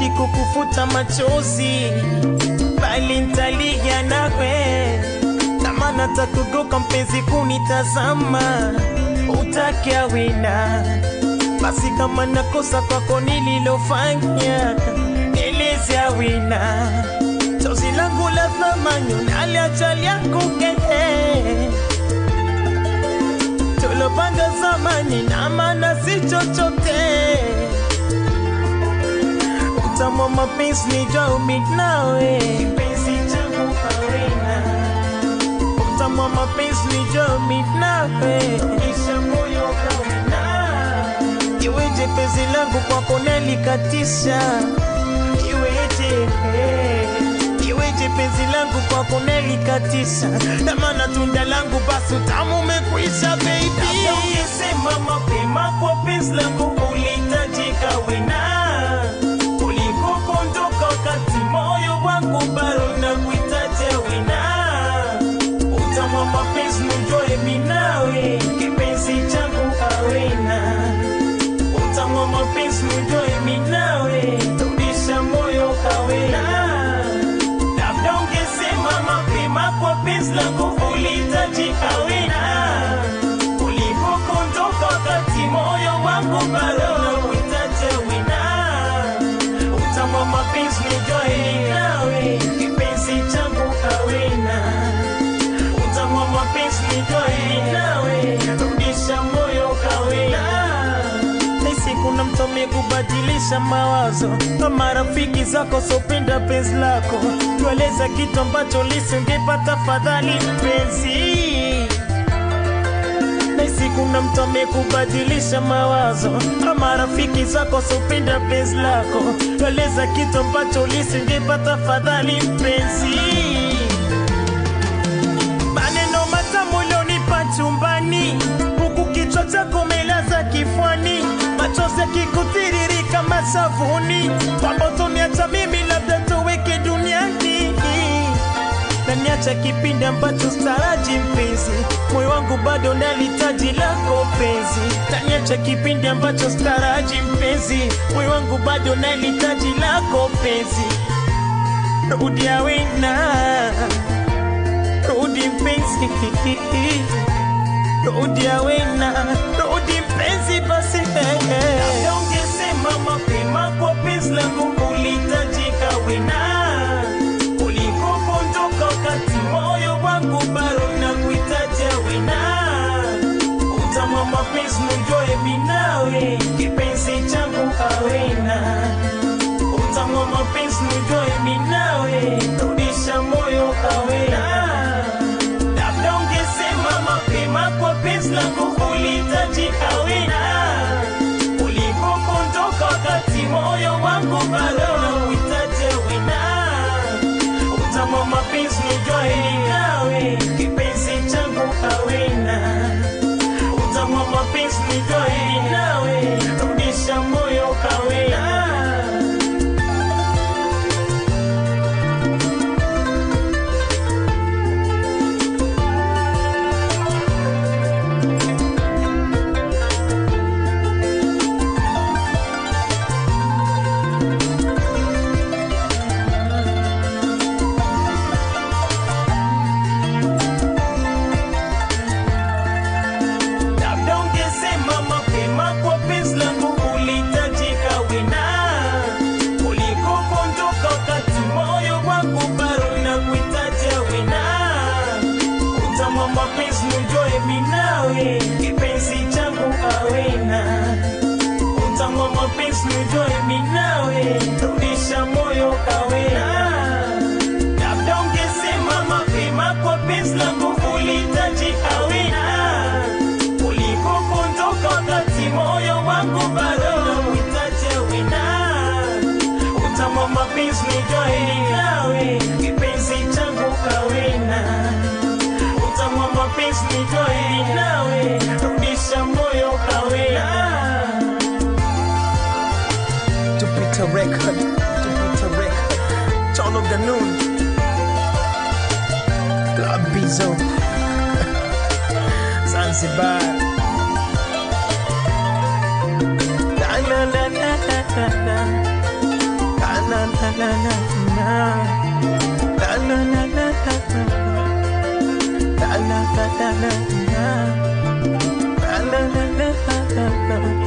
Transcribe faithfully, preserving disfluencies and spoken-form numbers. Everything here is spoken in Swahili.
sitaki kukufuta machozi, bali nitalia nawe. Kama natakugoka mpenzi kunitazama, utake awina. Basi kama nakosa kwako nililofanya, eleze awina. Chozi langu la thamani unaliacha yako kehe. Tulopanga zamani na maana si chochote. Utamu wa mapenzi nijua umignawe, kipenzi changu awina. Utamu wa mapenzi nijua umignawe, isha moyo kawina. Iweje penzi langu kwako nalikatisha, iweje Iweje penzi langu kwako nalikatisha, na maana tunda langu basi utamu umekwisha baby. Ungesema mapema kwa penzi langu ulihitajika wina, kuliko kuondoka wakati moyo wangu bado nakuhitaji wina. Utamu wa mapenzi nijue mimi nawe, kipenzi changu awina. Utamu wa mapenzi nijue mimi nawe, rudisha moyo kawina. Kwa penzi langu ulihitajika wina, kuliko kuondoka wakati moyo wangu bado nakuhitaji wina. Utamu wa mapenzi nijue nawe, kipenzi changu awina. Utamu wa mapenzi nijue nawe, rudisha moyo kawina. Nisi kuna mtu amekubadilisha mawazo, kama rafiki zako sopenda penzi lako. Tueleza kitu ambacho lisingepata fadhali mpenzi. Nisi kuna mtu amekubadilisha mawazo, kama rafiki zako sopenda penzi lako. Tueleza kitu ambacho lisingepata fadhali mpenzi. Maneno matamu ulionipa chumbani, huku kichwa chako umelaza kifuani. Machozi yakikutiririka mashavuni, kwamba utoniacha mimi labda tuweke duniani. Na niacha kipindi ambacho staraji mpenzi, moyo wangu bado nalihitaji lako penzi. Na niacha kipindi ambacho staraji mpenzi, moyo wangu bado nalihitaji lako penzi. Rudi awina, rudi mpenzi, rudi awina, rudi mpenzi basi. Ungesema mapema kwa penzi langu ulihitajika wina, kuliko kuondoka wakati moyo wangu bado nakuhitaji wina. Utamu wa mapenzi nijue mimi nawe, kipenzi changu awina. Utamu wa mapenzi nijue mimi nawe, rudisha moyo awina. Labda ungesema mapema kwa penzi langu ulihitajika wina, kuliko kuondoka wakati moyo wangu bado nakuhitaji wina. Utamu wa mapenzi nijue nawe, kipenzi changu awina. Utamu wa mapenzi nijue nawe, rudisha moyo kawina. Kipenzi changu awina. Utamu wa mapenzi nijue mimi nawe, rudisha moyo kawina. Labda ungesema mapema kwa penzi langu ulihitajika wina, kuliko kuondoka wakati moyo wangu bado nakuhitaji wina. Utamu wa mapenzi nijue nawe, kipenzi changu awina. Utamu wa mapenzi nijue nawe, rudisha moyo kawina. Jupiter Record, Jupiter Record, John of the Noon, Club Bizo, Zanzibar. La la la la la la. la la la la la la la la la la la la la la la la la la la